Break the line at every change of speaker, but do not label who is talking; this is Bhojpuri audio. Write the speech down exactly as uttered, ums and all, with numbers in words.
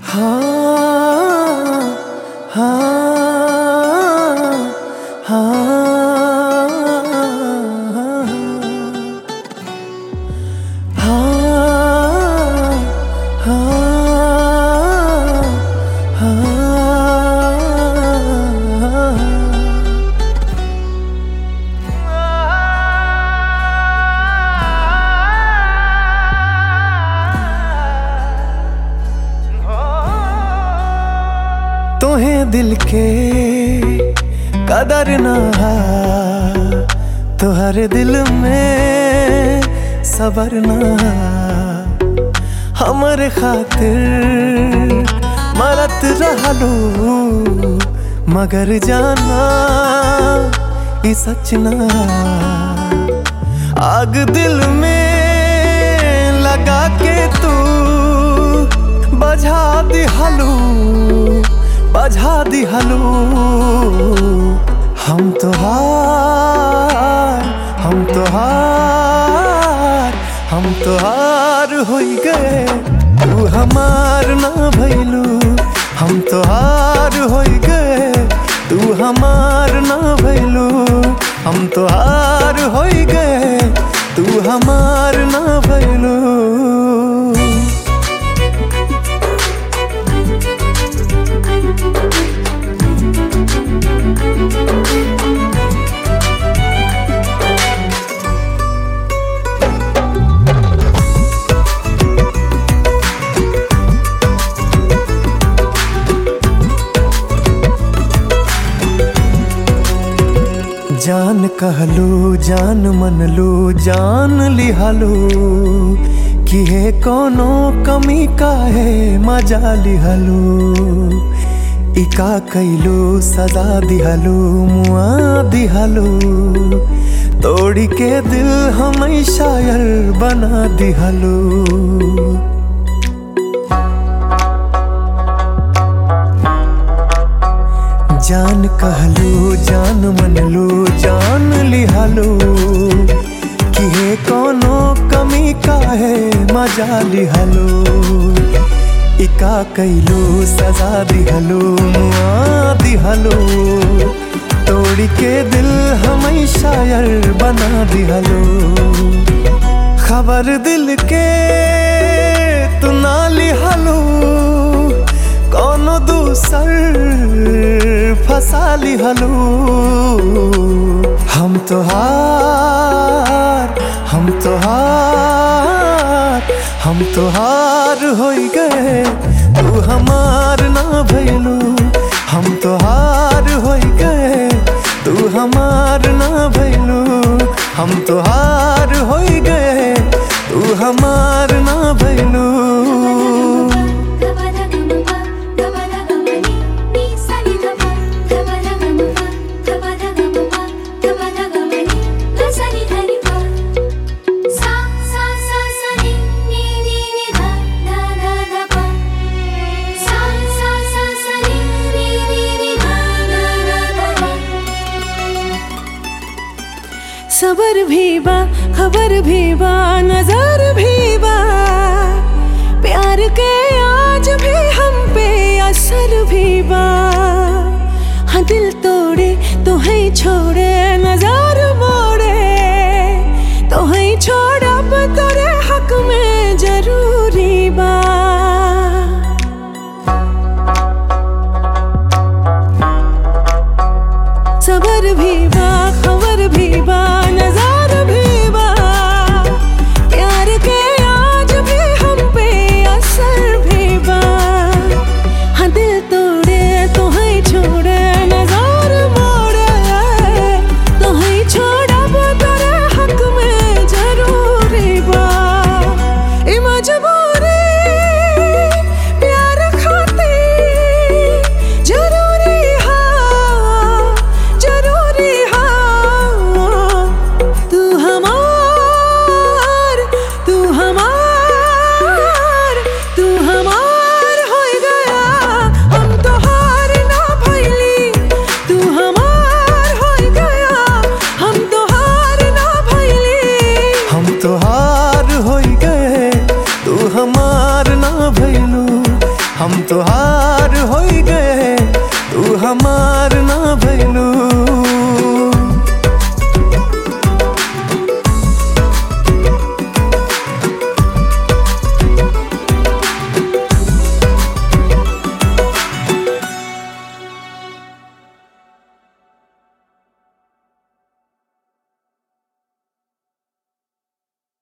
हाँ हाँ हाँ तुम्हें दिल के कदर ना तो हर दिल में सबर ना हमरे खातिर मरत रहलू मगर जाना ये सच ना आग दिल में लगा के तू बझा दिहलू बझा दिहलू हम तो हार हम तो हार हम तो हार होई गए तू हमार ना भइलू हम तो हार होई गए तू हमार ना भइलू हम तो हार होई गए तू हमार ना भइलू। जान कहलू जान मनलू जान लिहलू कि हे कोनो कमी काहे मजा लिहलू इका कैलू सजा दिहलू मुआ दिहलू तोड़ी के दिल हम शायर बना दिहलू। जान कहलू जान मनलू जान लिहलू कि हे कोनो कमी काहे मजा लिहलू इका कैलू सजा दिहलू मुआ दिहलू तोड़ी के दिल हम शायर बना दिहलू। खबर दिल के तू ना लिहलू कोनो दूसर फसा लिहलू हम तो हार हम तो हार हम तो हार होई गए तू हमार ना भइलू हम तो हार होई गए तू हमार ना भइलू हम तो हार होई गए तू हमार ना भइलू।
सबर भी बा खबर भी बा नजर भी बा प्यार के आज भी हम पे असर भी बा हाँ दिल तोड़े तो है छोड़े नजर मोड़े तो है छोड़ अब तेरे हक में जरूरी बा। सबर भी बा खबर भी बा नजर भी बा प्यार के आज भी हम पे असर भी बा हाँ दिल तोड़े तो है छोड़े नजर मोड़े
हम तोहार हो गए तू हमार